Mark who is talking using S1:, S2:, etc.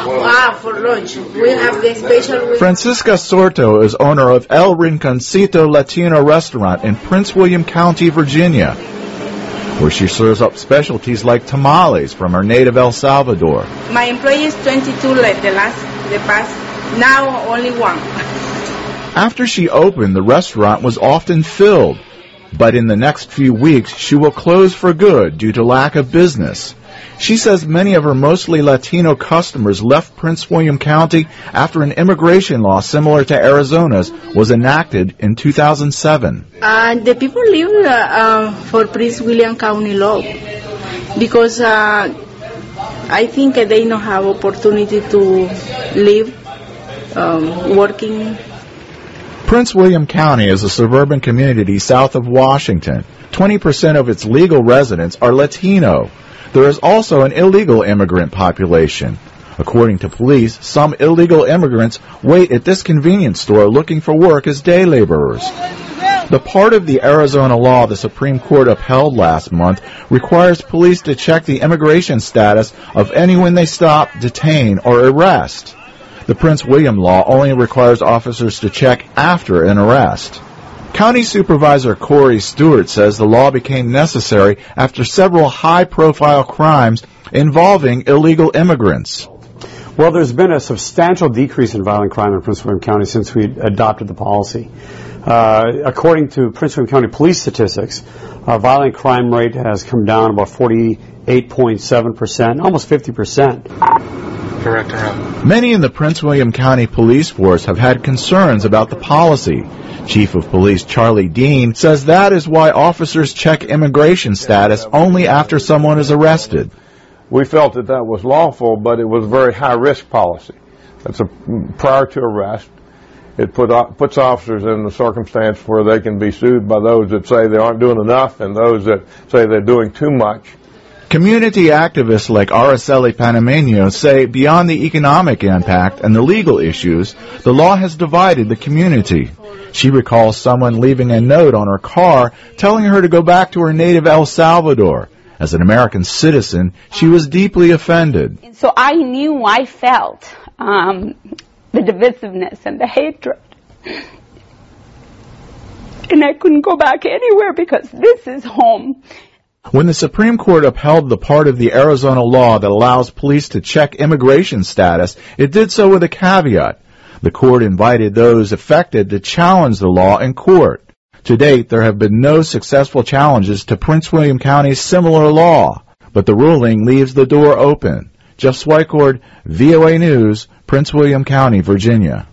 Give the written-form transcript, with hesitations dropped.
S1: For lunch. We have the special...
S2: Francisca Sorto is owner of El Rinconcito Latino restaurant in Prince William County, Virginia, where she serves up specialties like tamales from her native El Salvador.
S1: My employee is 22 like the past, now only one.
S2: After she opened, the restaurant was often filled, but in the next few weeks she will close for good due to lack of business. She says many of her mostly Latino customers left Prince William County after an immigration law similar to Arizona's was enacted in 2007.
S1: The people leave for Prince William County law because I think they don't have opportunity to live working.
S2: Prince William County is a suburban community south of Washington. 20% of its legal residents are Latino. There is also an illegal immigrant population. According to police, some illegal immigrants wait at this convenience store looking for work as day laborers. The part of the Arizona law the Supreme Court upheld last month requires police to check the immigration status of anyone they stop, detain, or arrest. The Prince William law only requires officers to check after an arrest. County Supervisor Corey Stewart says the law became necessary after several high-profile crimes involving illegal immigrants.
S3: Well, there's been a substantial decrease in violent crime in Prince William County since we adopted the policy. According to Prince William County police statistics, our violent crime rate has come down about 48.7%, almost 50%.
S4: Correct.
S2: Many in the Prince William County police force have had concerns about the policy. Chief of Police Charlie Dean says that is why officers check immigration status only after someone is arrested.
S5: We felt that was lawful, but it was a very high-risk policy. That's prior to arrest. It puts officers in the circumstance where they can be sued by those that say they aren't doing enough and those that say they're doing too much.
S2: Community activists like Araceli Panameño say beyond the economic impact and the legal issues, the law has divided the community. She recalls someone leaving a note on her car telling her to go back to her native El Salvador. As an American citizen, she was deeply offended.
S6: So I knew, I felt the divisiveness and the hatred. And I couldn't go back anywhere because this is home.
S2: When the Supreme Court upheld the part of the Arizona law that allows police to check immigration status, it did so with a caveat. The court invited those affected to challenge the law in court. To date, there have been no successful challenges to Prince William County's similar law, but the ruling leaves the door open. Jeff Swicord, VOA News, Prince William County, Virginia.